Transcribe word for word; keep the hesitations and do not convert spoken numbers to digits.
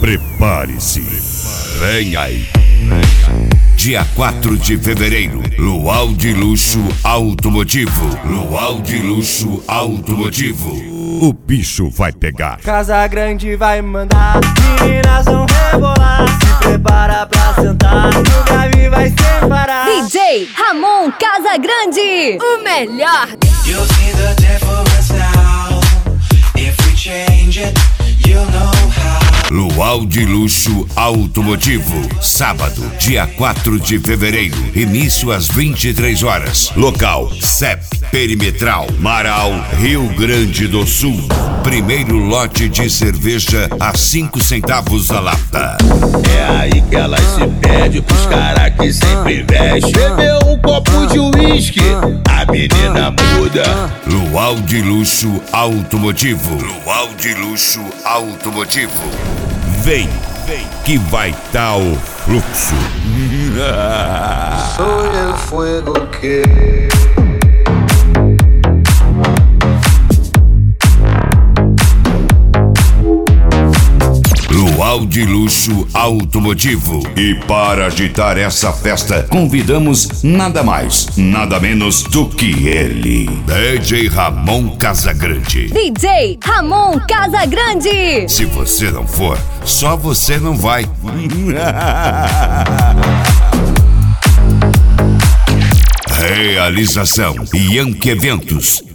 Prepare-se. Vem aí. Dia quatro de fevereiro, Luau de Luxo Automotivo. Luau de Luxo Automotivo. O bicho vai pegar. Casa Grande vai mandar, meninas vão rebolar. Se prepara pra sentar, o grave vai sem parar. D J Ramon Casa Grande, o melhor. You'll see the difference now. If we change it, you'll know how. Luau de Luxo Automotivo. Sábado, dia quatro de fevereiro. Início às vinte e três horas. Local: C E P Perimetral, Marau, Rio Grande do Sul. Primeiro lote de cerveja a cinco centavos a lata. É aí que elas se perdem pros caras que sempre vestem. Bebeu um copo de uísque, a menina muda. Luau de Luxo Automotivo. Luau de Luxo Automotivo. Vem, vem, que vai tá o fluxo. Soy el fuego que Luau de Luxo Automotivo. E para agitar essa festa, convidamos nada mais, nada menos do que ele, D J Ramon Casagrande. D J Ramon Casagrande. Se você não for, só você não vai. Realização: Yankee Eventos.